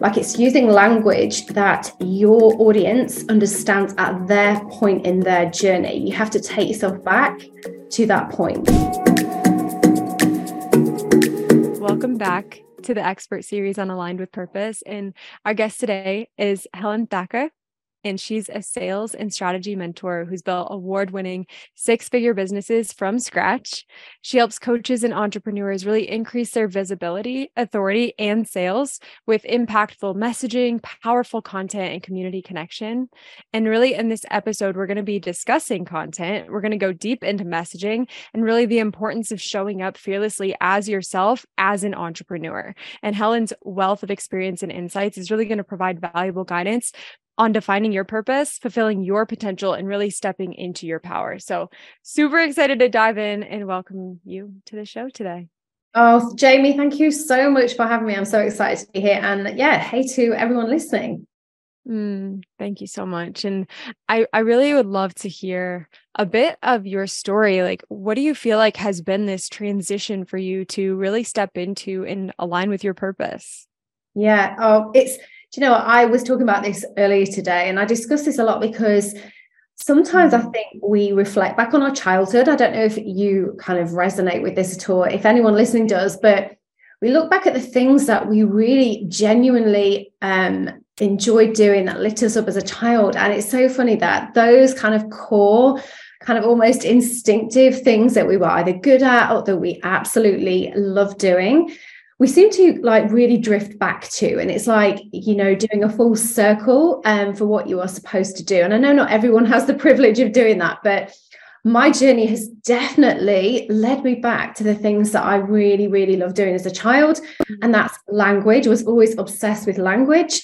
Like, it's using language that your audience understands at their point in their journey. You have to take yourself back to that point. Welcome back to the expert series on Aligned with Purpose. And our guest today is Helen Thacker. And she's a sales and strategy mentor who's built award-winning six-figure businesses from scratch. She helps coaches and entrepreneurs really increase their visibility, authority, and sales with impactful messaging, powerful content, and community connection. And really, in this episode, we're going to be discussing content. We're going to go deep into messaging and really the importance of showing up fearlessly as yourself as an entrepreneur. And Helen's wealth of experience and insights is really going to provide valuable guidance on defining your purpose, fulfilling your potential, and really stepping into your power. So super excited to dive in and welcome you to the show today. Oh, Jamie, thank you so much for having me. I'm so excited to be here. And yeah, hey to everyone listening. Thank you so much. And I really would love to hear a bit of your story. Like, what do you feel like has been this transition for you to really step into and align with your purpose? Yeah. Oh, do you know what? I was talking about this earlier today, and I discuss this a lot because sometimes I think we reflect back on our childhood. I don't know if you kind of resonate with this at all, if anyone listening does, but we look back at the things that we really genuinely enjoyed doing that lit us up as a child. And it's so funny that those kind of core, kind of almost instinctive things that we were either good at or that we absolutely love doing, we seem to like really drift back to. And it's like, you know, doing a full circle for what you are supposed to do. And I know not everyone has the privilege of doing that, but my journey has definitely led me back to the things that I really, really loved doing as a child. And that's language. I was always obsessed with language.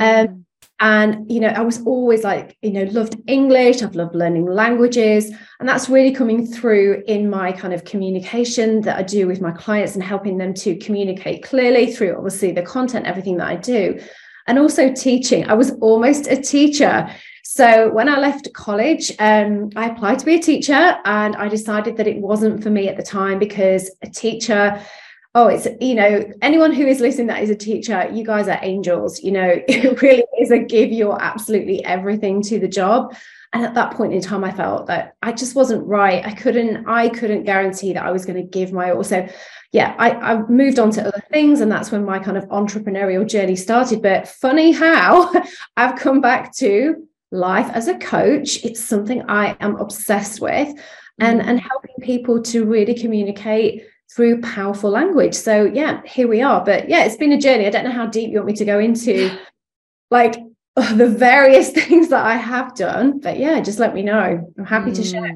And, you know, I was always like, you know, loved English. I've loved learning languages. And that's really coming through in my kind of communication that I do with my clients and helping them to communicate clearly through obviously the content, everything that I do. And also teaching. I was almost a teacher. So when I left college, I applied to be a teacher, and I decided that it wasn't for me at the time because a teacher, it's, you know, anyone who is listening that is a teacher, you guys are angels. You know, it really is a give your absolutely everything to the job. And at that point in time, I felt that I just wasn't right. I couldn't guarantee that I was going to give my all. So yeah, I moved on to other things, and that's when my kind of entrepreneurial journey started. But funny how I've come back to life as a coach. It's something I am obsessed with, and helping people to really communicate through powerful language. So yeah, here we are. But yeah, it's been a journey. I don't know how deep you want me to go into like the various things that I have done, but yeah, just let me know. I'm happy to share.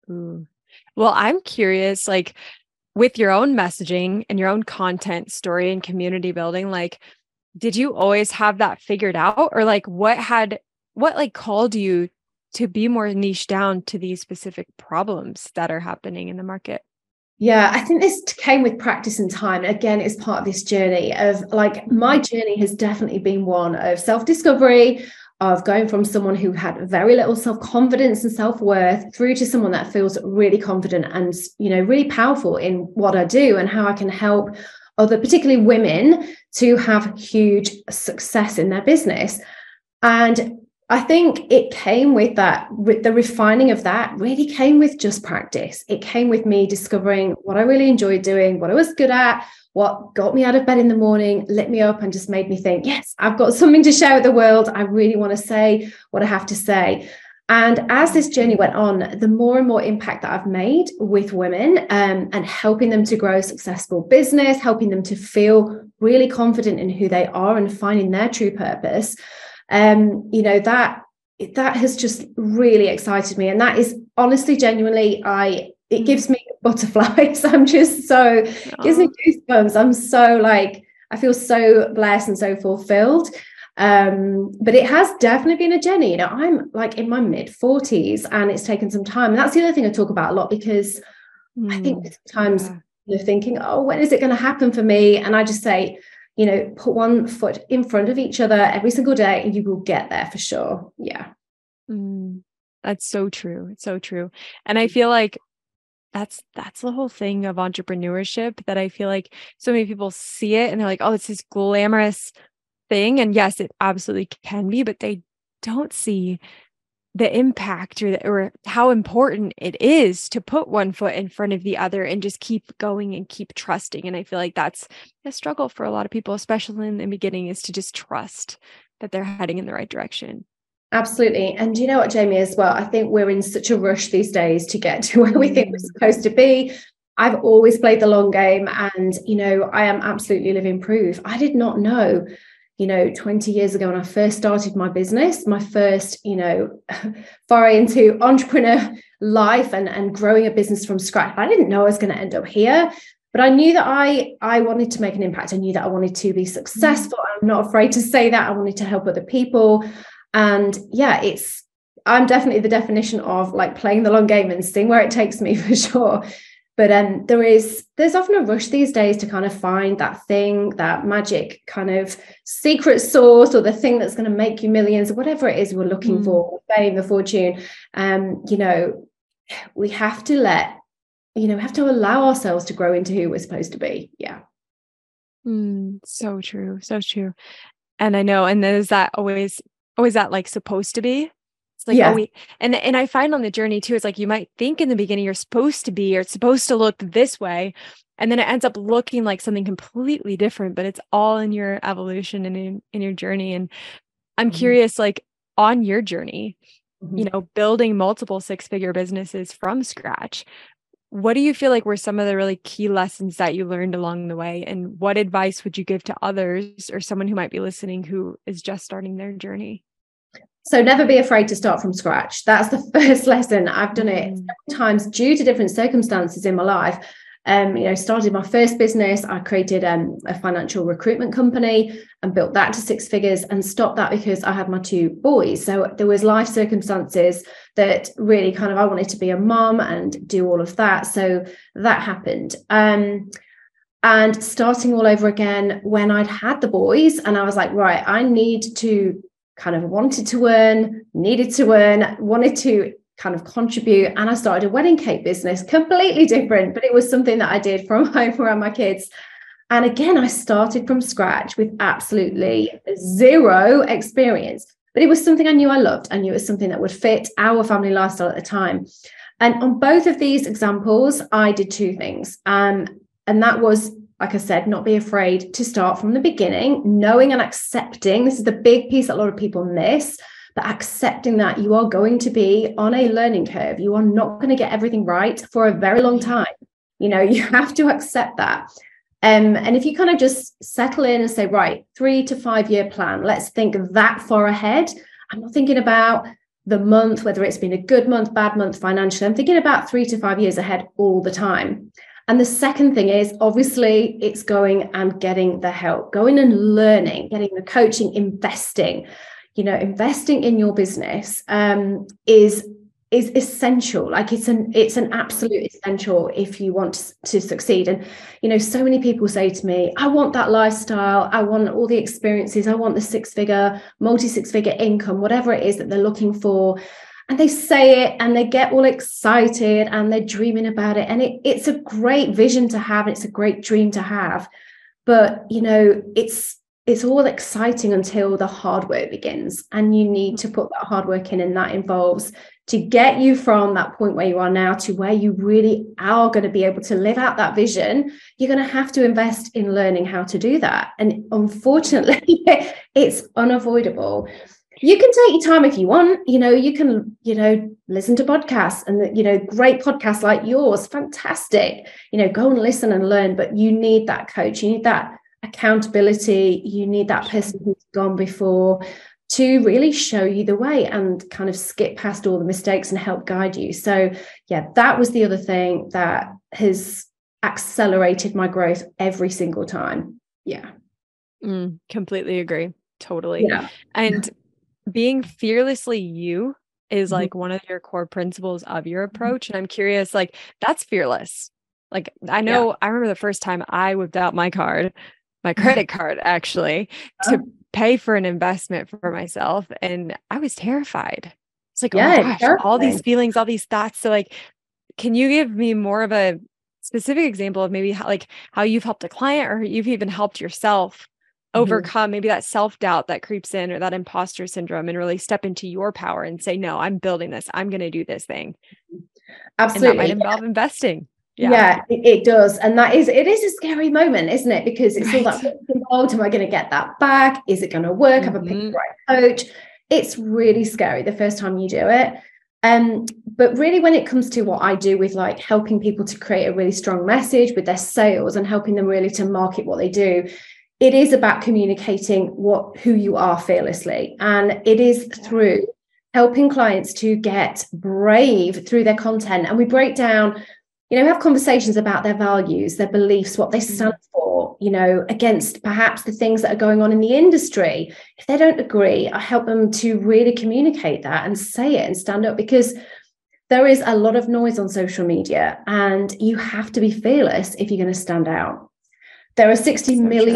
Well, I'm curious, like with your own messaging and your own content story and community building, like, did you always have that figured out, or like what called you to be more niche down to these specific problems that are happening in the market? Yeah, I think this came with practice and time. Again, it's part of this journey of like, my journey has definitely been one of self-discovery, of going from someone who had very little self-confidence and self-worth through to someone that feels really confident and, you know, really powerful in what I do and how I can help other, particularly women, to have huge success in their business. And I think it came with that, with the refining of that really came with just practice. It came with me discovering what I really enjoyed doing, what I was good at, what got me out of bed in the morning, lit me up and just made me think, yes, I've got something to share with the world. I really want to say what I have to say. And as this journey went on, the more and more impact that I've made with women and helping them to grow a successful business, helping them to feel really confident in who they are and finding their true purpose, you know, that has just really excited me. And that is honestly, genuinely, it gives me butterflies. I'm just so, gives me goosebumps. I'm so like, I feel so blessed and so fulfilled. But it has definitely been a journey. You know, I'm like in my mid-40s and it's taken some time. And that's the other thing I talk about a lot, because I think sometimes you're thinking, oh, when is it going to happen for me? And I just say, you know, put one foot in front of each other every single day and you will get there for sure. Yeah. That's so true. It's so true. And I feel like that's the whole thing of entrepreneurship, that I feel like so many people see it and they're like, oh, it's this glamorous thing. And yes, it absolutely can be, but they don't see the impact or how important it is to put one foot in front of the other and just keep going and keep trusting. And I feel like that's a struggle for a lot of people, especially in the beginning, is to just trust that they're heading in the right direction. Absolutely. And you know what, Jamie, as well, I think we're in such a rush these days to get to where we think we're supposed to be. I've always played the long game, and, you know, I am absolutely living proof. I did not know, you know, 20 years ago when I first started my business, my first, you know, foray into entrepreneur life and growing a business from scratch. I didn't know I was going to end up here, but I knew that I wanted to make an impact. I knew that I wanted to be successful. I'm not afraid to say that. I wanted to help other people. And yeah, I'm definitely the definition of like playing the long game and seeing where it takes me, for sure. But there's often a rush these days to kind of find that thing, that magic kind of secret sauce, or the thing that's going to make you millions, or whatever it is we're looking for, fame, the fortune. You know, we have to allow ourselves to grow into who we're supposed to be. Yeah. So true. So true. And I know, and there's that always that like supposed to be. It's like, yeah. And I find on the journey too, it's like you might think in the beginning you're supposed to be, or it's supposed to look this way. And then it ends up looking like something completely different, but it's all in your evolution and in your journey. And I'm curious, like on your journey, you know, building multiple 6-figure businesses from scratch, what do you feel like were some of the really key lessons that you learned along the way? And what advice would you give to others or someone who might be listening who is just starting their journey? So never be afraid to start from scratch. That's the first lesson. I've done it several times due to different circumstances in my life. You know, started my first business. I created a financial recruitment company and built that to 6 figures, and stopped that because I had my 2 boys. So there was life circumstances that really kind of, I wanted to be a mom and do all of that. So that happened. And starting all over again when I'd had the boys, and I was like, right, I need to kind of wanted to earn, wanted to kind of contribute. And I started a wedding cake business, completely different, but it was something that I did from home around my kids. And again, I started from scratch with absolutely zero experience, but it was something I knew I loved. I knew it was something that would fit our family lifestyle at the time. And on both of these examples, I did 2 things. And that was, like I said, not be afraid to start from the beginning, knowing and accepting. This is the big piece that a lot of people miss, but accepting that you are going to be on a learning curve. You are not going to get everything right for a very long time. You know, you have to accept that. And if you kind of just settle in and say, right, 3 to 5 year plan, let's think that far ahead. I'm not thinking about the month, whether it's been a good month, bad month financially. I'm thinking about 3 to 5 years ahead all the time. And the second thing is, obviously, it's going and getting the help, going and learning, getting the coaching, investing. You know, investing in your business is essential. Like it's an absolute essential if you want to succeed. And, you know, so many people say to me, I want that lifestyle. I want all the experiences. I want the 6-figure, multi-6-figure income, whatever it is that they're looking for. And they say it and they get all excited and they're dreaming about it. And it's a great vision to have. It's a great dream to have. But, you know, it's all exciting until the hard work begins. And you need to put that hard work in. And that involves, to get you from that point where you are now to where you really are going to be able to live out that vision, you're going to have to invest in learning how to do that. And unfortunately, it's unavoidable. You can take your time if you want. You know, you can, you know, listen to podcasts, and, you know, great podcasts like yours, fantastic. You know, go and listen and learn, but you need that coach. You need that accountability. You need that person who's gone before to really show you the way and kind of skip past all the mistakes and help guide you. So yeah, that was the other thing that has accelerated my growth every single time. Yeah. Completely agree. Totally. Yeah. And being fearlessly you is like one of your core principles of your approach. And I'm curious, like, that's fearless. Like, I know, I remember the first time I whipped out my credit card actually, to pay for an investment for myself. And I was terrified. It's like, oh my gosh, all these feelings, all these thoughts. So like, can you give me more of a specific example of maybe how you've helped a client, or you've even helped yourself overcome maybe that self-doubt that creeps in, or that imposter syndrome, and really step into your power and say, no, I'm building this. I'm going to do this thing. Absolutely. And that might involve investing. Yeah, it does. And it is a scary moment, isn't it? Because it's all that involved. Am I going to get that back? Is it going to work? Have I picked the right coach? It's really scary the first time you do it. But really, when it comes to what I do with like helping people to create a really strong message with their sales and helping them really to market what they do, it is about communicating who you are fearlessly. And it is through helping clients to get brave through their content. And we break down, we have conversations about their values, their beliefs, what they stand for, against perhaps the things that are going on in the industry. If they don't agree, I help them to really communicate that and say it and stand up, because there is a lot of noise on social media and you have to be fearless if you're going to stand out. There are 60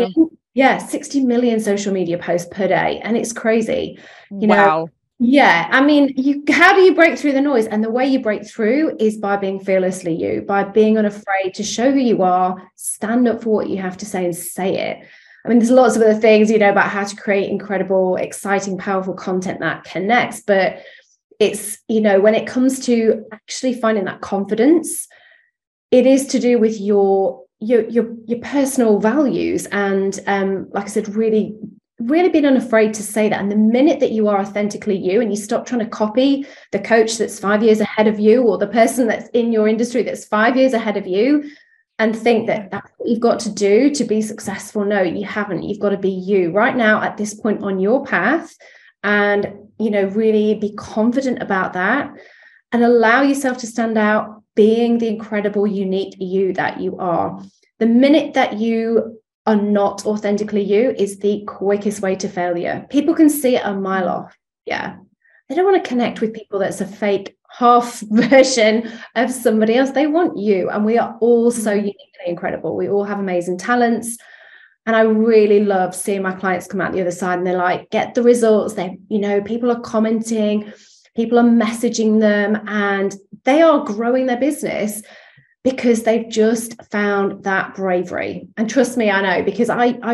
million social media posts per day, and it's crazy. Wow. Yeah, I mean, how do you break through the noise? And the way you break through is by being fearlessly you, by being unafraid to show who you are, stand up for what you have to say and say it. I mean, there's lots of other things, about how to create incredible, exciting, powerful content that connects. But it's, when it comes to actually finding that confidence, it is to do with your personal values. And like I said, really being unafraid to say that. And the minute that you are authentically you and you stop trying to copy the coach that's 5 years ahead of you, or the person that's in your industry that's 5 years ahead of you, and think that that's what you've got to do to be successful. No, you haven't. You've got to be you right now at this point on your path, and, really be confident about that and allow yourself to stand out being the incredible, unique you that you are. The minute that you are not authentically you is the quickest way to failure. People can see it a mile off. Yeah. They don't want to connect with people that's a fake half version of somebody else. They want you. And we are all so uniquely incredible. We all have amazing talents. And I really love seeing my clients come out the other side and they're like, get the results. People are commenting, people are messaging them, and they are growing their business because they've just found that bravery. And trust me, I know, because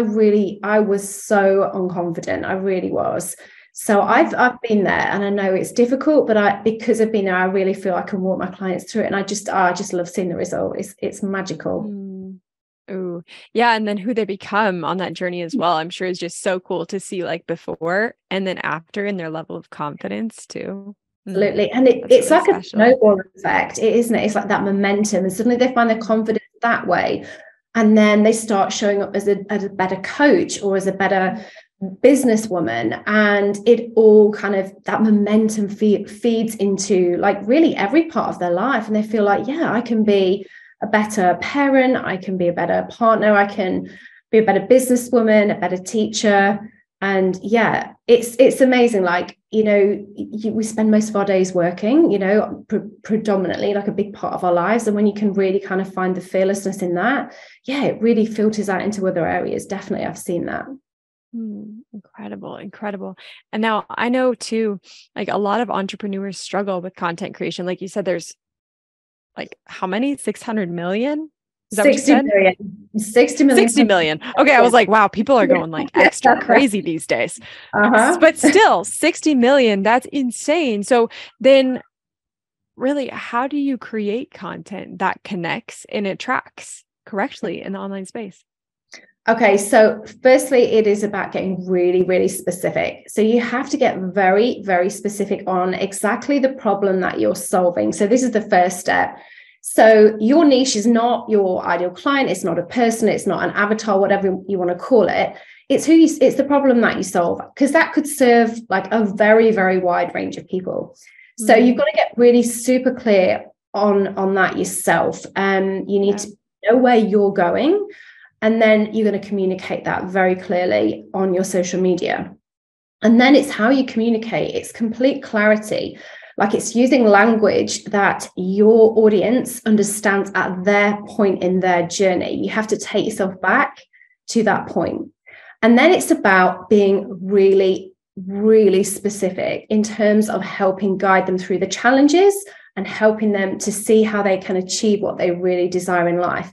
I was so unconfident. I really was. So I've been there, and I know it's difficult, but because I've been there, I really feel I can walk my clients through it. And I just love seeing the result. It's magical. Oh, yeah. And then who they become on that journey as well, I'm sure is just so cool to see, like before and then after, and their level of confidence too. Absolutely. And it's really like a snowball effect, isn't it? It's like that momentum, and suddenly they find their confidence that way. And then they start showing up as a better coach or as a better businesswoman. And it all kind of, that momentum feeds into like really every part of their life. And they feel like, yeah, I can be a better parent, I can be a better partner, I can be a better businesswoman, a better teacher. And yeah, it's amazing. Like, we spend most of our days working, predominantly, like a big part of our lives. And when you can really kind of find the fearlessness in that, yeah, it really filters out into other areas. Definitely, I've seen that. Incredible. And now I know too, like a lot of entrepreneurs struggle with content creation. Like you said, there's like how many? 600 million? Is that 60 million. 60 million. 60 million. Okay. I was like, wow, people are going like extra crazy these days. But still 60 million, that's insane. So then really, how do you create content that connects and attracts correctly in the online space? Okay, so firstly, it is about getting really, really specific. So you have to get very, very specific on exactly the problem that you're solving. So this is the first step. So your niche is not your ideal client. It's not a person. It's not an avatar, whatever you want to call it. It's it's the problem that you solve, because that could serve like a very, very wide range of people. So you've got to get really super clear on that yourself. You need to know where you're going. And then you're going to communicate that very clearly on your social media. And then it's how you communicate. It's complete clarity. Like, it's using language that your audience understands at their point in their journey. You have to take yourself back to that point. And then it's about being really, really specific in terms of helping guide them through the challenges and helping them to see how they can achieve what they really desire in life.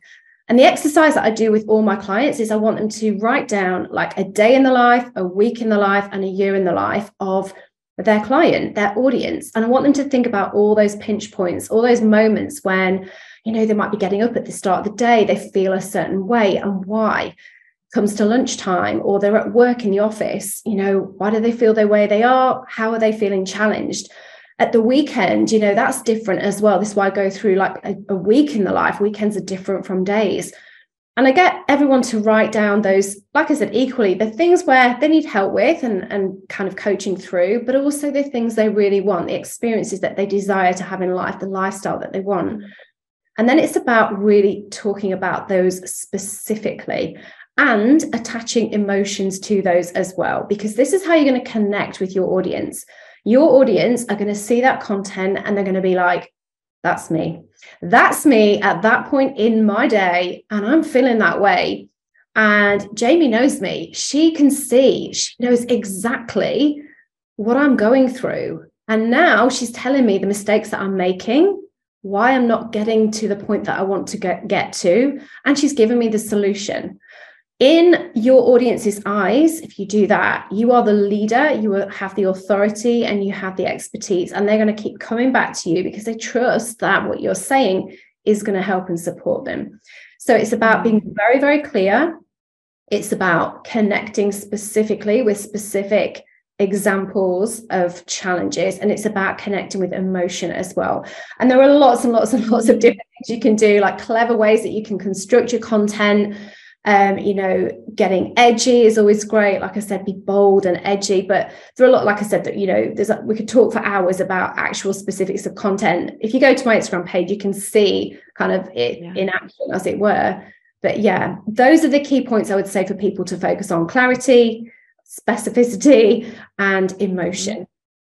And the exercise that I do with all my clients is I want them to write down like a day in the life, a week in the life, and a year in the life of their client, their audience. And I want them to think about all those pinch points, all those moments when, you know, they might be getting up at the start of the day, they feel a certain way, and why. Comes to lunchtime, or they're at work in the office, you know, why do they feel the way they are? How are they feeling challenged? At the weekend, you know, that's different as well. This is why I go through like a week in the life. Weekends are different from days. And I get everyone to write down those, like I said, equally, the things where they need help with and kind of coaching through, but also the things they really want, the experiences that they desire to have in life, the lifestyle that they want. And then it's about really talking about those specifically and attaching emotions to those as well, because this is how you're going to connect with your audience. Your audience are going to see that content and they're going to be like, that's me. That's me at that point in my day. And I'm feeling that way. And Jamie knows me. She can see, she knows exactly what I'm going through. And now she's telling me the mistakes that I'm making, why I'm not getting to the point that I want to get to. And she's given me the solution. In your audience's eyes, if you do that, you are the leader, you will have the authority and you have the expertise, and they're going to keep coming back to you because they trust that what you're saying is going to help and support them. So it's about being very, very clear. It's about connecting specifically with specific examples of challenges, and it's about connecting with emotion as well. And there are lots and lots and lots of different things you can do, like clever ways that you can construct your content. You know, getting edgy is always great. Like I said, be bold and edgy, but there are a lot, like I said, that, you know, we could talk for hours about actual specifics of content. If you go to my Instagram page, you can see kind of it in action, as it were. But yeah, those are the key points I would say for people to focus on: clarity, specificity, and emotion.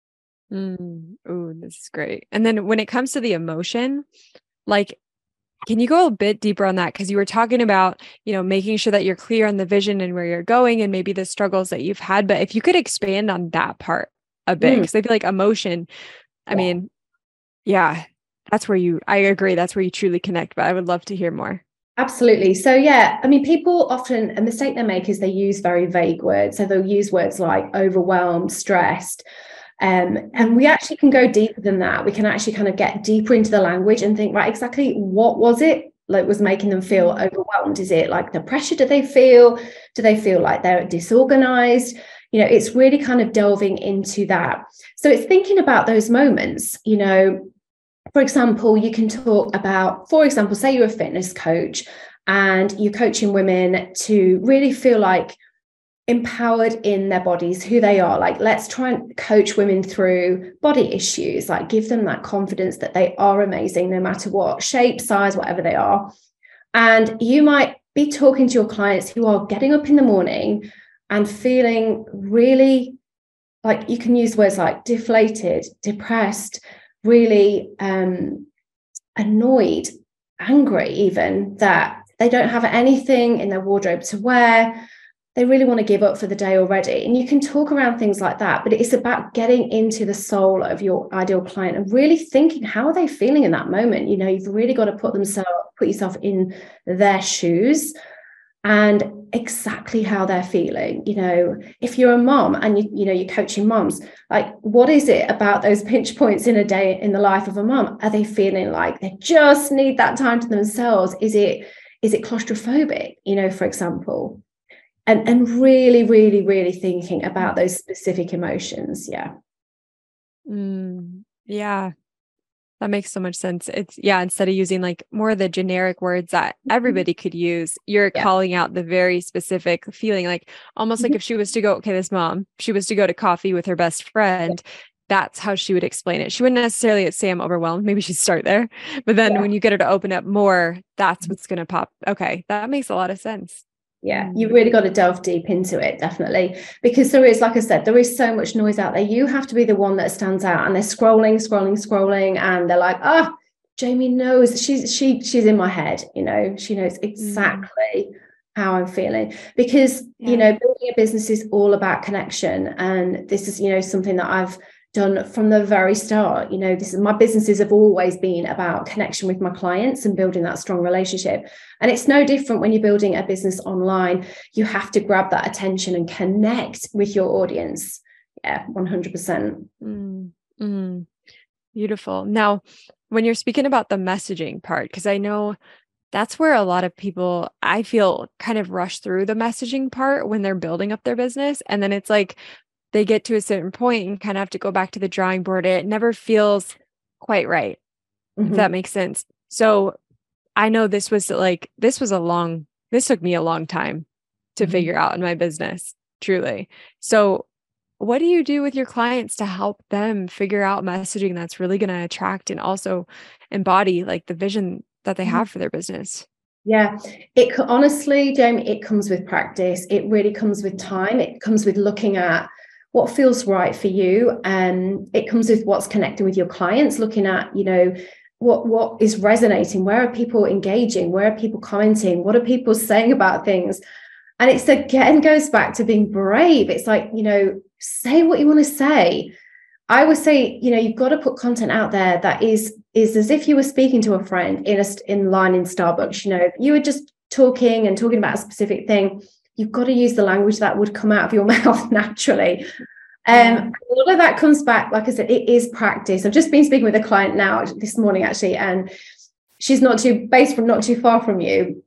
Oh, this is great. And then when it comes to the emotion, like, can you go a bit deeper on that? Because you were talking about, you know, making sure that you're clear on the vision and where you're going and maybe the struggles that you've had. But if you could expand on that part a bit, because I feel like emotion, I mean, yeah, that's where I agree. That's where you truly connect. But I would love to hear more. Absolutely. So yeah, I mean, people often, a mistake they make is they use very vague words. So they'll use words like overwhelmed, stressed. And we actually can go deeper than that. We can actually kind of get deeper into the language and think, right, exactly what was it like was making them feel overwhelmed? Is it like the pressure do they feel? Do they feel like they're disorganized? You know, it's really kind of delving into that. So it's thinking about those moments, you know. For example, you can talk about, for example, say you're a fitness coach and you're coaching women to really feel like empowered in their bodies, who they are. Like, let's try and coach women through body issues, like give them that confidence that they are amazing no matter what shape, size, whatever they are. And you might be talking to your clients who are getting up in the morning and feeling really, like, you can use words like deflated, depressed, really annoyed, angry, even that they don't have anything in their wardrobe to wear. They really want to give up for the day already. And you can talk around things like that, but it's about getting into the soul of your ideal client and really thinking, how are they feeling in that moment? You know, you've really got to put yourself in their shoes and exactly how they're feeling. You know, if you're a mom and you know you're coaching moms, like, what is it about those pinch points in a day in the life of a mom? Are they feeling like they just need that time to themselves? Is it claustrophobic, you know, for example? And really, really, really thinking about those specific emotions. Yeah. Yeah. That makes so much sense. It's, instead of using like more of the generic words that everybody could use, you're calling out the very specific feeling, like almost like if she was to go, this mom, she was to go to coffee with her best friend, that's how she would explain it. She wouldn't necessarily say I'm overwhelmed. Maybe she'd start there. But then when you get her to open up more, that's what's going to pop. Okay. That makes a lot of sense. Yeah, you've really got to delve deep into it, definitely, because there is, like I said, there is so much noise out there. You have to be the one that stands out, and they're scrolling, and they're like, Jamie knows, she's in my head, you know, she knows exactly how I'm feeling, because you know, building a business is all about connection, and this is, you know, something that I've done from the very start. You know, my businesses have always been about connection with my clients and building that strong relationship. And it's no different when you're building a business online. You have to grab that attention and connect with your audience. Yeah, 100%. Beautiful. Now, when you're speaking about the messaging part, because I know that's where a lot of people, I feel, kind of rush through the messaging part when they're building up their business. And then it's like they get to a certain point and kind of have to go back to the drawing board. It never feels quite right, if that makes sense. So I know this took me a long time to figure out in my business, truly. So what do you do with your clients to help them figure out messaging that's really going to attract and also embody like the vision that they have for their business? Yeah, honestly, Jamie, it comes with practice. It really comes with time. It comes with looking at what feels right for you. And it comes with what's connecting with your clients, looking at, you know, what is resonating, where are people engaging, where are people commenting, what are people saying about things. And it's again goes back to being brave. It's like, you know, say what you want to say. I would say, you know, you've got to put content out there that is as if you were speaking to a friend in line in Starbucks. You know, you were just talking about a specific thing. You've got to use the language that would come out of your mouth naturally. All of that comes back, like I said, it is practice. I've just been speaking with a client now this morning, actually, and she's not too far from you.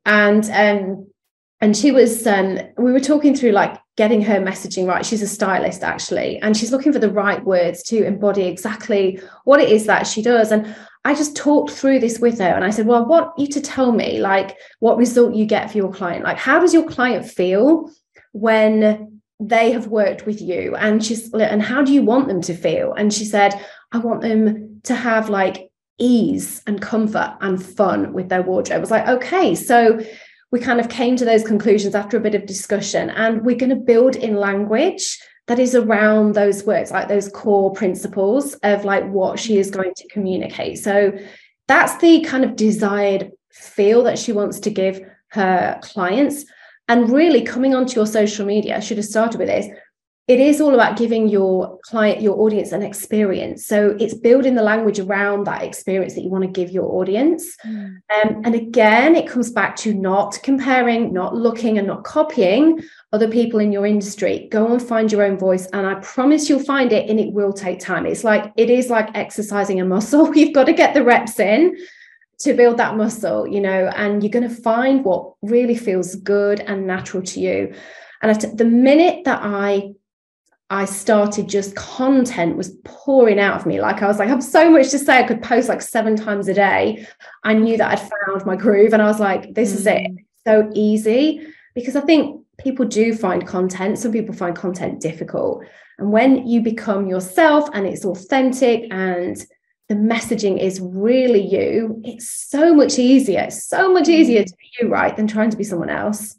And she was, we were talking through like getting her messaging right. She's a stylist, actually, and she's looking for the right words to embody exactly what it is that she does. And I just talked through this with her, and I said, well, I want you to tell me like what result you get for your client. Like, how does your client feel when they have worked with you? And how do you want them to feel? And she said, I want them to have like ease and comfort and fun with their wardrobe. I was like, okay, so we kind of came to those conclusions after a bit of discussion, and we're going to build in language that is around those words, like those core principles of like what she is going to communicate. So that's the kind of desired feel that she wants to give her clients. And really coming onto your social media, I should have started with this. It is all about giving your client, your audience, an experience. So it's building the language around that experience that you want to give your audience. And again, it comes back to not comparing, not looking and not copying other people in your industry. Go and find your own voice. And I promise you'll find it, and it will take time. It is like exercising a muscle. You've got to get the reps in to build that muscle, you know, and you're going to find what really feels good and natural to you. And the minute that I started, just content was pouring out of me. Like I was like, I have so much to say. I could post like 7 times a day. I knew that I'd found my groove, and I was like, this is it. It's so easy, because I think people do find content. Some people find content difficult. And when you become yourself and it's authentic and the messaging is really you, it's so much easier. It's so much easier to be you, right, than trying to be someone else.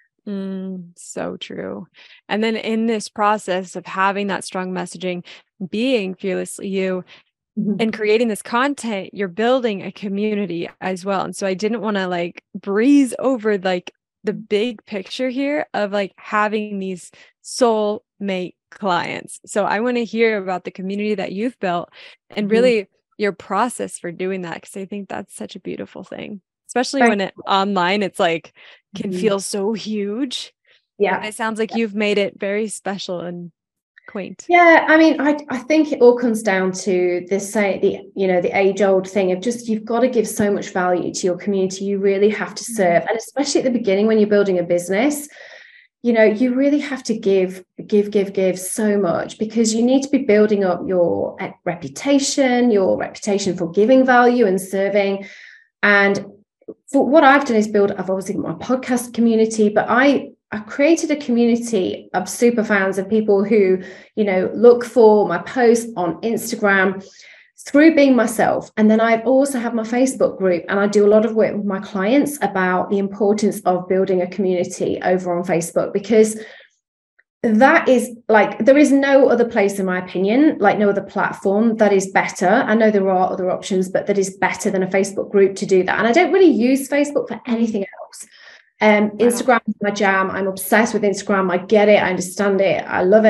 So true. And then in this process of having that strong messaging, being fearlessly you, and creating this content, you're building a community as well. And so I didn't want to like breeze over like the big picture here of like having these soulmate clients. So I want to hear about the community that you've built and really your process for doing that, because I think that's such a beautiful thing, especially when it online, it's like can feel so huge. Yeah. And it sounds like you've made it very special and quaint. Yeah, I mean, I think it all comes down to the age-old thing of just, you've got to give so much value to your community. You really have to serve, and especially at the beginning when you're building a business, you know, you really have to give so much, because you need to be building up your reputation for giving value and serving. And for what I've done is I've obviously got my podcast community, but I created a community of super fans of people who, you know, look for my posts on Instagram through being myself. And then I also have my Facebook group, and I do a lot of work with my clients about the importance of building a community over on Facebook, because that is like, there is no other place, in my opinion, like no other platform that is better. I know there are other options, but that is better than a Facebook group to do that. And I don't really use Facebook for anything else. Instagram is my jam. I'm obsessed with Instagram. I get it. I understand it. I love it.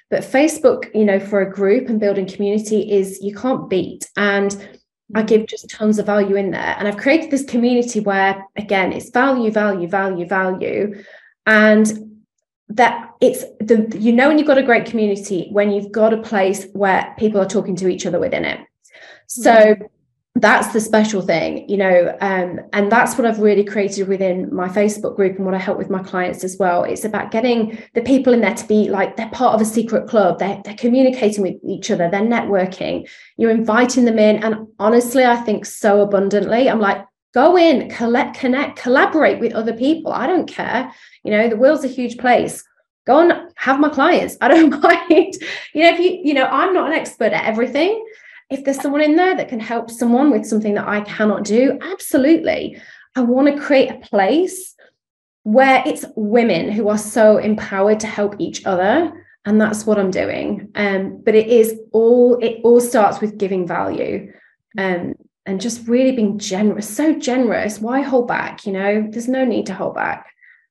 But Facebook, you know, for a group and building community is you can't beat. And I give just tons of value in there. And I've created this community where, again, it's value, value, value, value. And that it's the, you know, when you've got a great community, when you've got a place where people are talking to each other within it. So that's the special thing, you know, and that's what I've really created within my Facebook group and what I help with my clients as well. It's about getting the people in there to be like they're part of a secret club. They're communicating with each other. They're networking. You're inviting them in. And honestly, I think so abundantly, I'm like, go in, connect, collaborate with other people. I don't care. You know, the world's a huge place. Go and have my clients. I don't mind. You know, you know, I'm not an expert at everything. If there's someone in there that can help someone with something that I cannot do, absolutely. I want to create a place where it's women who are so empowered to help each other. And that's what I'm doing. But it all starts with giving value and just really being generous, so generous. Why hold back? You know, there's no need to hold back.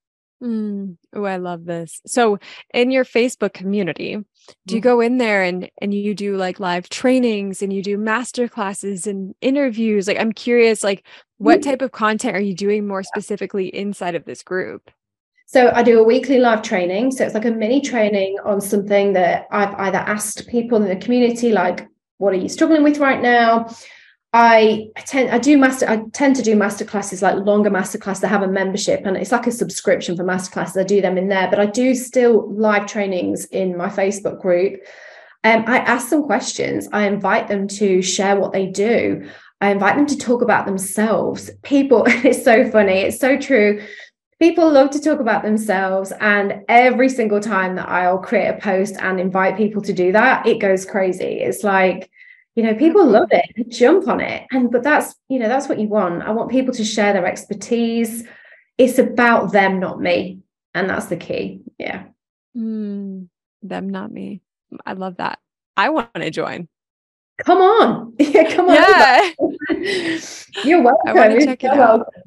Oh, I love this. So in your Facebook community, do you go in there and you do like live trainings and you do master classes and interviews? Like, I'm curious, like what type of content are you doing more specifically inside of this group? So I do a weekly live training. So it's like a mini training on something that I've either asked people in the community, like, what are you struggling with right now? I tend to do master classes, like longer master classes that have a membership, and it's like a subscription for master classes. I do them in there, but I do still live trainings in my Facebook group. I ask them questions. I invite them to share what they do. I invite them to talk about themselves. People, it's so funny. It's so true. People love to talk about themselves. And every single time that I'll create a post and invite people to do that, it goes crazy. It's like, you know, people love it and jump on it. But that's, you know, that's what you want. I want people to share their expertise. It's about them, not me. And that's the key. Yeah. Them, not me. I love that. I want to join. Come on. Yeah, come on. Yeah. You're welcome. I want to check it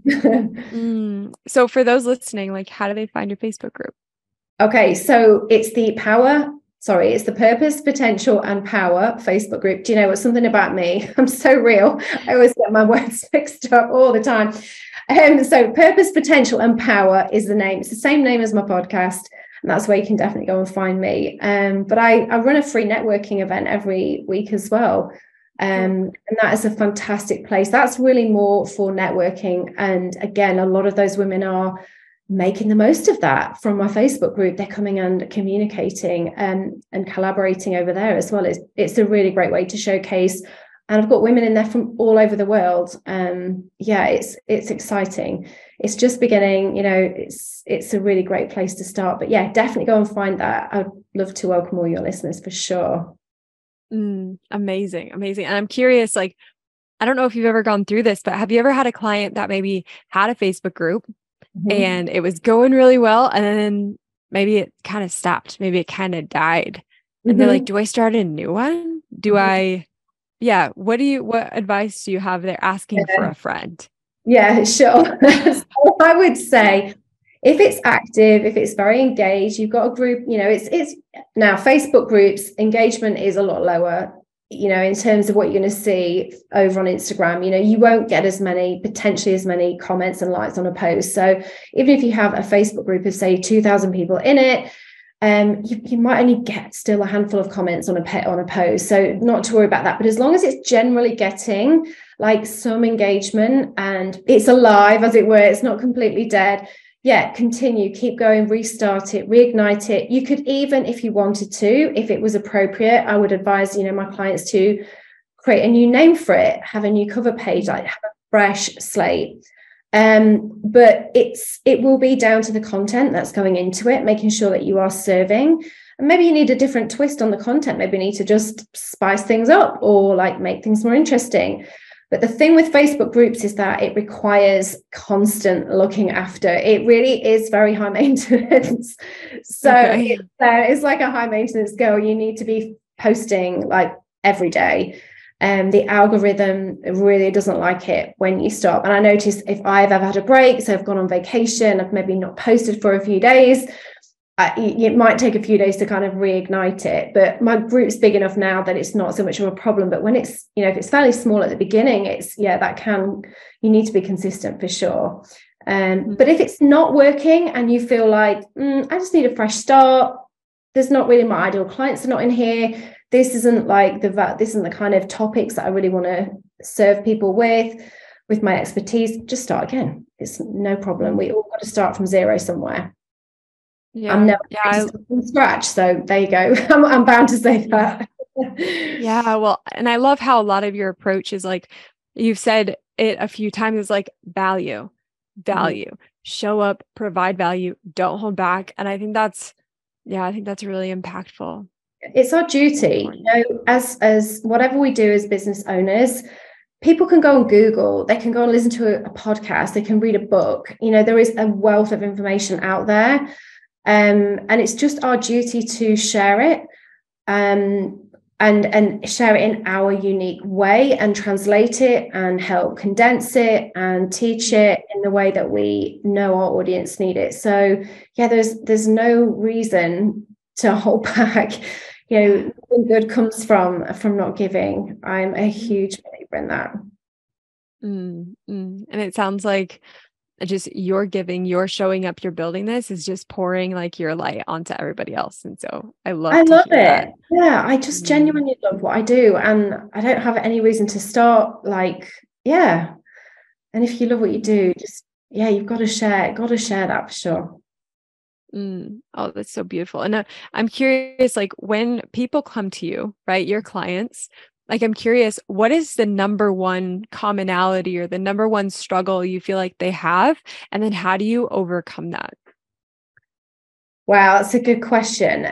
out. So for those listening, like, how do they find your Facebook group? Okay. So it's the Purpose, Potential and Power Facebook group. Do you know what's something about me? I'm so real. I always get my words mixed up all the time. So Purpose, Potential and Power is the name. It's the same name as my podcast. And that's where you can definitely go and find me. But I run a free networking event every week as well. And that is a fantastic place. That's really more for networking. And again, a lot of those women are making the most of that from my Facebook group. They're coming and communicating and collaborating over there as well. It's a really great way to showcase. And I've got women in there from all over the world. Yeah, it's exciting. It's just beginning, you know, it's a really great place to start. But yeah, definitely go and find that. I'd love to welcome all your listeners for sure. Amazing. And I'm curious, like, I don't know if you've ever gone through this, but have you ever had a client that maybe had a Facebook group and it was going really well, and then maybe it kind of stopped, maybe it kind of died, and they're like, do I start a new one? What advice do you have there asking for a friend? Yeah, sure. So I would say if it's active, if it's very engaged, you've got a group, you know, it's now Facebook groups engagement is a lot lower, you know, in terms of what you're going to see over on Instagram. You know, you won't get potentially as many comments and likes on a post. So even if you have a Facebook group of say 2,000 people in it, you might only get still a handful of comments on a post. So not to worry about that. But as long as it's generally getting like some engagement and it's alive, as it were, it's not completely dead. Yeah, continue, keep going, restart it, reignite it. You could even, if you wanted to, if it was appropriate, I would advise, you know, my clients to create a new name for it, have a new cover page, like have a fresh slate. But it will be down to the content that's going into it, making sure that you are serving. And maybe you need a different twist on the content. Maybe you need to just spice things up or like make things more interesting. But the thing with Facebook groups is that it requires constant looking after. It really is very high maintenance. So it's like a high maintenance girl. You need to be posting like every day. The algorithm really doesn't like it when you stop. And I notice if I've ever had a break, so I've gone on vacation, I've maybe not posted for a few days, it might take a few days to kind of reignite it, but my group's big enough now that it's not so much of a problem. But when it's, if it's fairly small at the beginning, you need to be consistent for sure. But if it's not working and you feel like, I just need a fresh start, there's not really my ideal clients are not in here, this isn't the kind of topics that I really want to serve people with my expertise, just start again. It's no problem. We all got to start from zero somewhere. Yeah. I'm never from scratch, so there you go. I'm bound to say that. Yeah, well, and I love how a lot of your approach is like, you've said it a few times, is like value, show up, provide value, don't hold back. And I think that's really impactful. It's our duty, as whatever we do as business owners. People can go on Google, they can go and listen to a podcast, they can read a book. There is a wealth of information out there. And it's just our duty to share it and share it in our unique way and translate it and help condense it and teach it in the way that we know our audience need it. So yeah, there's no reason to hold back. Nothing good comes from not giving. I'm a huge believer in that. And it sounds like just you're giving, you're showing up, you're building this is just pouring like your light onto everybody else. And so I love it. That. Yeah, I just genuinely love what I do. And I don't have any reason to stop. And if you love what you do, you've got to share that for sure. Oh, that's so beautiful. And I'm curious, like when people come to you, right, your clients, like I'm curious, what is the number one commonality or the number one struggle you feel like they have? And then how do you overcome that? Wow, that's a good question.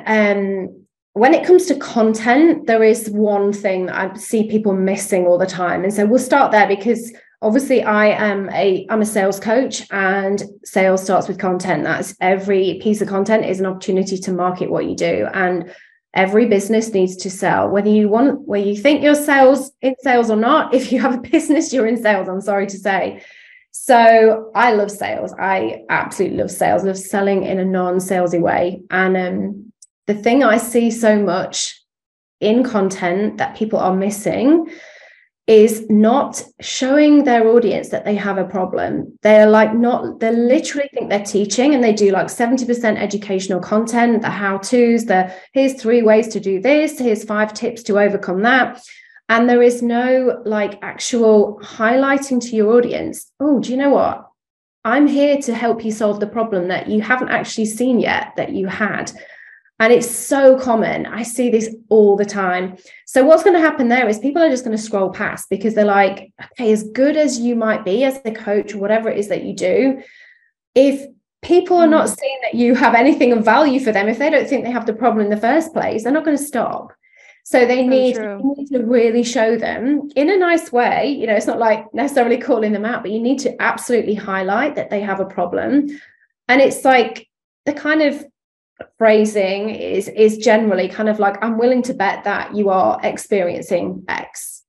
When it comes to content, there is one thing that I see people missing all the time. And so we'll start there because obviously I'm a sales coach, and sales starts with content. That's every piece of content is an opportunity to market what you do. And every business needs to sell, whether you think you're in sales or not. If you have a business, you're in sales, I'm sorry to say. So I love sales. I absolutely love sales. I love selling in a non-salesy way. And the thing I see so much in content that people are missing is not showing their audience that they have a problem. They literally think they're teaching, and they do like 70% educational content, the how-tos, here's 3 ways to do this, here's 5 tips to overcome that. And there is no actual highlighting to your audience. Oh, do you know what? I'm here to help you solve the problem that you haven't actually seen yet that you had. And it's so common. I see this all the time. So what's going to happen there is people are just going to scroll past because they're like, okay, as good as you might be as a coach or whatever it is that you do, if people are not seeing that you have anything of value for them, if they don't think they have the problem in the first place, they're not going to stop. So you need to really show them in a nice way. It's not like necessarily calling them out, but you need to absolutely highlight that they have a problem. And it's like the kind of phrasing is generally kind of like, I'm willing to bet that you are experiencing X.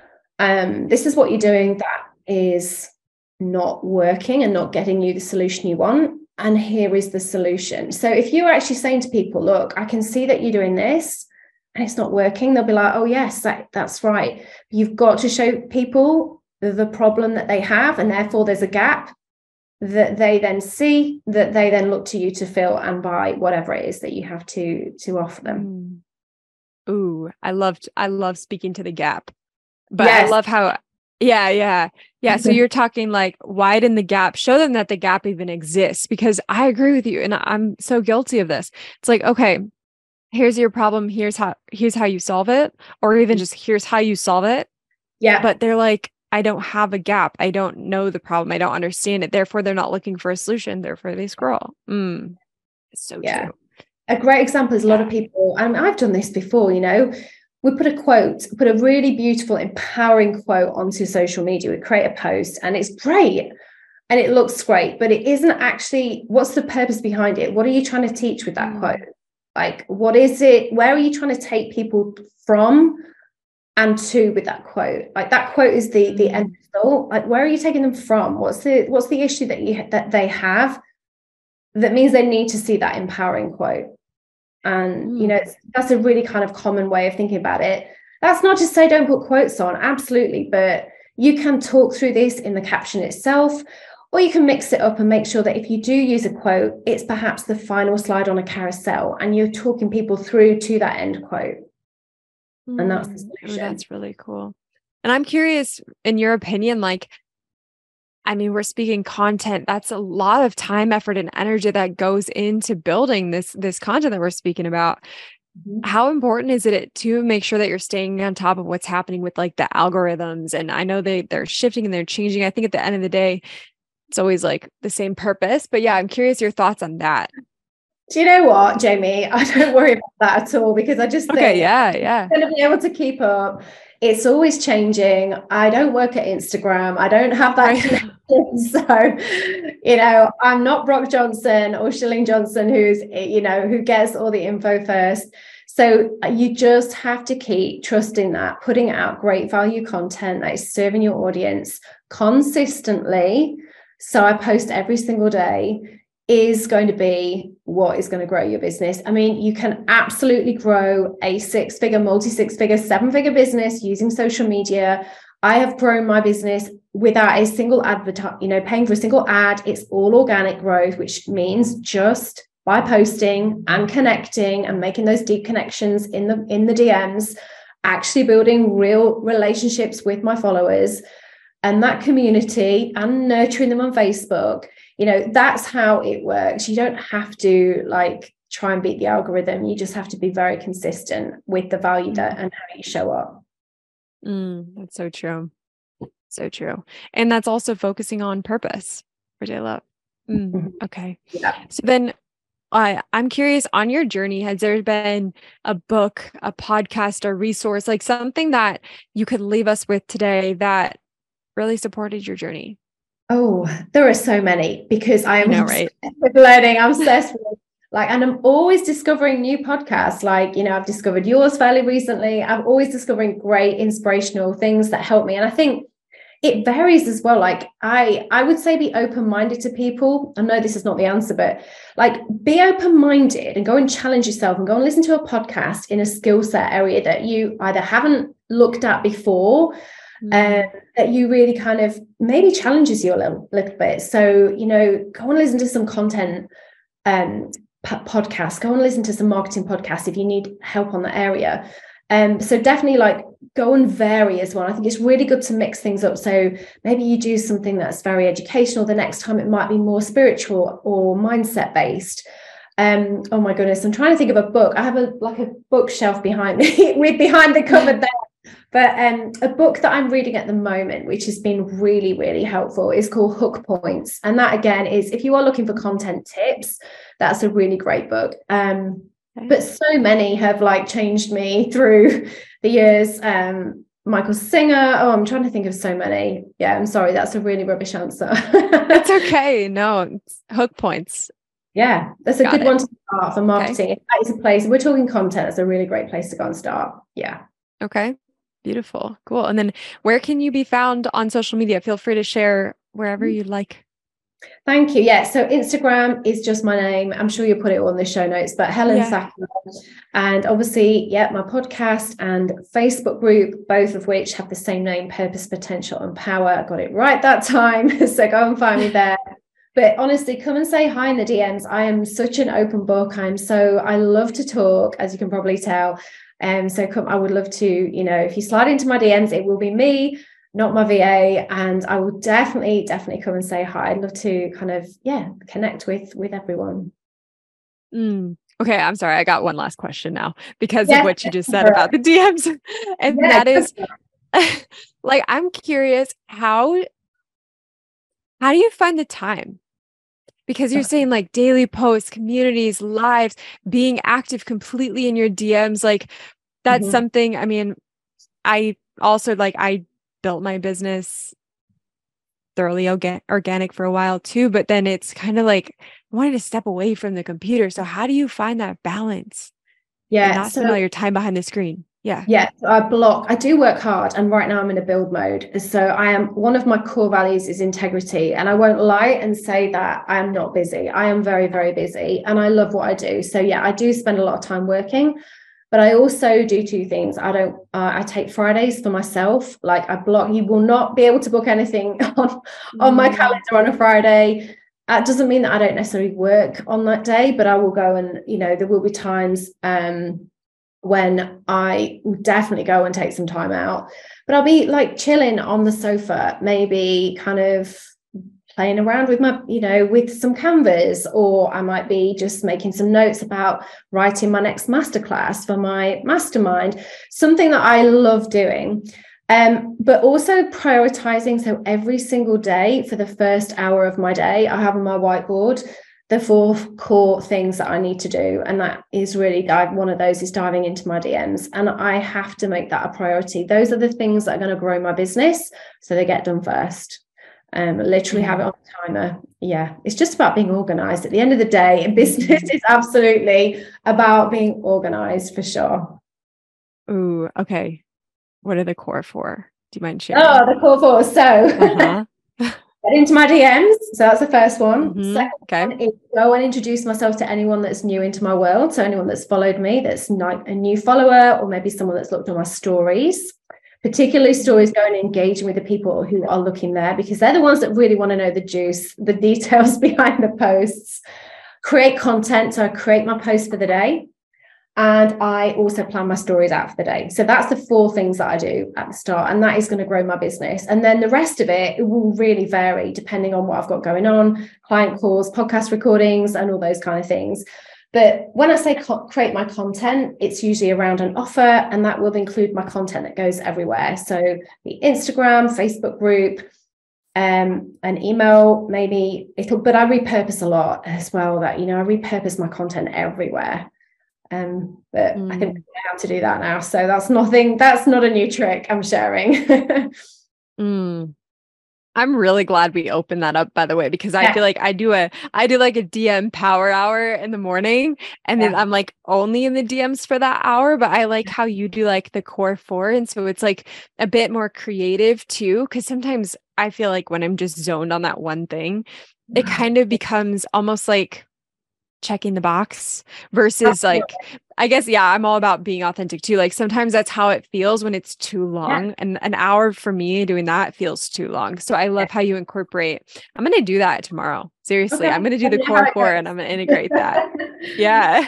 This is what you're doing that is not working and not getting you the solution you want. And here is the solution. So if you're actually saying to people, look, I can see that you're doing this and it's not working, they'll be like, oh yes, that's right. You've got to show people the problem that they have, and therefore there's a gap that they then see, that they then look to you to fill and buy whatever it is that you have to offer them. Ooh, I love speaking to the gap, but yes. I love how, yeah. So you're talking like widen the gap, show them that the gap even exists, because I agree with you. And I'm so guilty of this. It's like, okay, here's your problem. Here's how you solve it. Or even just here's how you solve it. Yeah. But they're like, I don't have a gap. I don't know the problem. I don't understand it. Therefore, they're not looking for a solution. Therefore, they scroll. It's so true. A great example is a lot of people, and I've done this before, we put a really beautiful, empowering quote onto social media. We create a post and it's great and it looks great, but it isn't actually, what's the purpose behind it? What are you trying to teach with that quote? Like, what is it? Where are you trying to take people from and to with that quote? Like, that quote is the end result. Like, where are you taking them from? What's the issue that they have? that means they need to see that empowering quote. And, that's a really kind of common way of thinking about it. That's not to say don't put quotes on, absolutely. But you can talk through this in the caption itself, or you can mix it up and make sure that if you do use a quote, it's perhaps the final slide on a carousel and you're talking people through to that end quote. And that's the solution. That's really cool. And I'm curious, in your opinion, like, I mean, we're speaking content. That's a lot of time, effort, and energy that goes into building this content that we're speaking about. Mm-hmm. How important is it to make sure that you're staying on top of what's happening with like the algorithms? And I know they're shifting and they're changing. I think at the end of the day, it's always like the same purpose. But yeah, I'm curious your thoughts on that. Do you know what, Jamie? I don't worry about that at all, because I just think I'm going to be able to keep up. It's always changing. I don't work at Instagram. I don't have that connection. So, I'm not Brock Johnson or Shilling Johnson, who gets all the info first. So you just have to keep trusting that, putting out great value content that is serving your audience consistently. So I post every single day is going to be what is going to grow your business. I mean, you can absolutely grow a 6-figure, multi-6-figure, 7-figure business using social media. I have grown my business without a single paying for a single ad. It's all organic growth, which means just by posting and connecting and making those deep connections in the DMs, actually building real relationships with my followers and that community and nurturing them on Facebook. That's how it works. You don't have to try and beat the algorithm. You just have to be very consistent with the value that and how you show up. That's so true. So true. And that's also focusing on purpose, which I love. Okay. Yeah. So then I'm curious, on your journey, has there been a book, a podcast, a resource, like something that you could leave us with today that really supported your journey? Oh, there are so many, because I am obsessed with learning. I'm obsessed with and I'm always discovering new podcasts. I've discovered yours fairly recently. I'm always discovering great inspirational things that help me. And I think it varies as well. I would say be open-minded to people. I know this is not the answer, but be open-minded and go and challenge yourself and go and listen to a podcast in a skill set area that you either haven't looked at before, that you really kind of maybe challenges you a little bit. So, go and listen to some content podcasts, go and listen to some marketing podcasts if you need help on that area. So definitely go and vary as well. I think it's really good to mix things up. So maybe you do something that's very educational. The next time it might be more spiritual or mindset based. Oh my goodness, I'm trying to think of a book. I have a bookshelf behind me with behind the cupboard there. But a book that I'm reading at the moment, which has been really, really helpful, is called Hook Points. And that, again, is if you are looking for content tips, that's a really great book. But so many have changed me through the years. Michael Singer. Oh, I'm trying to think of so many. Yeah, I'm sorry. That's a really rubbish answer. It's okay. No, it's Hook Points. Yeah, that's a good one to start for marketing. If that is a place, we're talking content, it's a really great place to go and start. Yeah. Okay. Beautiful. Cool. And then where can you be found on social media? Feel free to share wherever you'd like. Thank you. Yeah. So Instagram is just my name. I'm sure you'll put it all in the show notes, but Helen Thacker. And obviously, my podcast and Facebook group, both of which have the same name, Purpose, Potential and Power. I got it right that time. So go and find me there. But honestly, come and say hi in the DMs. I am such an open book. I love to talk, as you can probably tell. So come, I would love to, if you slide into my DMs, it will be me, not my VA. And I will definitely come and say hi. I'd love to kind of, connect with everyone. Okay. I'm sorry. I got one last question now because of what you just said about the DMs. And that is I'm curious, how do you find the time? Because you're saying daily posts, communities, lives, being active completely in your DMs, that's something, I mean, I also I built my business thoroughly organic for a while too, but then it's kind of I wanted to step away from the computer. So how do you find that balance? Yeah. And not spend all your time behind the screen. Yeah. Yeah. So I do work hard, and right now I'm in a build mode. So one of my core values is integrity. And I won't lie and say that I am not busy. I am very, very busy, and I love what I do. So yeah, I do spend a lot of time working, but I also do two things. I take Fridays for myself. Like you will not be able to book anything on my calendar on a Friday. That doesn't mean that I don't necessarily work on that day, but I will go and, there will be times, when I definitely go and take some time out, but I'll be like chilling on the sofa, maybe kind of playing around with with some canvas, or I might be just making some notes about writing my next masterclass for my mastermind, something that I love doing. But also prioritizing. So every single day, for the first hour of my day, I have on my whiteboard the 4 core things that I need to do. And that is really, one of those is diving into my DMs. And I have to make that a priority. Those are the things that are going to grow my business. So they get done first. Literally have it on a timer. Yeah. It's just about being organized. At the end of the day, business is absolutely about being organized, for sure. Ooh, okay. What are the core 4? Do you mind sharing? Oh, the core 4. So get into my DMs. So that's the first one. Second one is go and introduce myself to anyone that's new into my world. So anyone that's followed me, that's like a new follower, or maybe someone that's looked on my stories, particularly stories, going and engaging with the people who are looking there, because they're the ones that really want to know the juice, the details behind the posts. Create content. So I create my post for the day. And I also plan my stories out for the day. So that's the 4 things that I do at the start. And that is going to grow my business. And then the rest of it will really vary depending on what I've got going on, client calls, podcast recordings, and all those kind of things. But when I say create my content, it's usually around an offer, and that will include my content that goes everywhere. So the Instagram, Facebook group, an email, maybe but I repurpose a lot as well. That, I repurpose my content everywhere. But I think we know how to do that now. So that's not a new trick I'm sharing. I'm really glad we opened that up, by the way, because I feel like I do like a DM power hour in the morning, and then I'm like only in the DMs for that hour, but I like how you do like the core 4. And so it's like a bit more creative too. Cause sometimes I feel like when I'm just zoned on that one thing, it kind of becomes almost like checking the box versus like, I guess, I'm all about being authentic too. Like sometimes that's how it feels when it's too long, and an hour for me doing that feels too long. So I love how you incorporate. I'm going to do that tomorrow. Seriously. I'm going to do the core 4 and I'm going to integrate that. Yeah.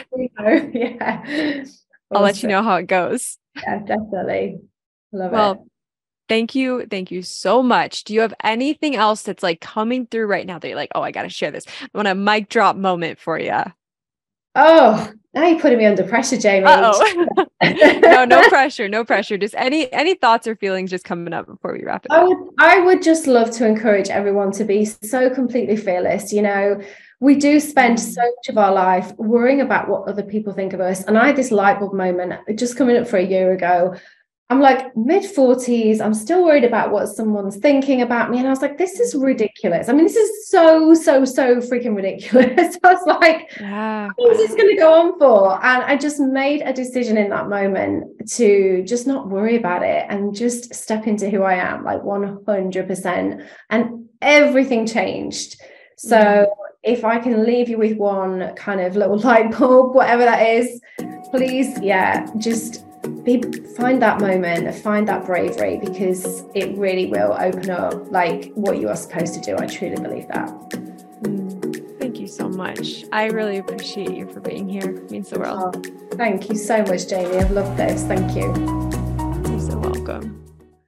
I'll let you know how it goes. Yeah, definitely. Love it. Thank you. Thank you so much. Do you have anything else that's like coming through right now that you're like, oh, I got to share this? I want a mic drop moment for you. Oh, now you're putting me under pressure, Jamie. No pressure. No pressure. Just any thoughts or feelings just coming up before we wrap it up. I would just love to encourage everyone to be so completely fearless. We do spend so much of our life worrying about what other people think of us. And I had this light bulb moment just coming up for a year ago. I'm like mid-40s. I'm still worried about what someone's thinking about me. And I was like, this is ridiculous. I mean, this is so freaking ridiculous. I was like, what is this going to go on for? And I just made a decision in that moment to just not worry about it and just step into who I am, like 100%. And everything changed. So if I can leave you with one kind of little light bulb, whatever that is, please, just find that moment, find that bravery, because it really will open up like what you are supposed to do. I truly believe that. Thank you so much. I really appreciate you for being here. It means the world. Thank you so much, Jamie. I've loved this. Thank you.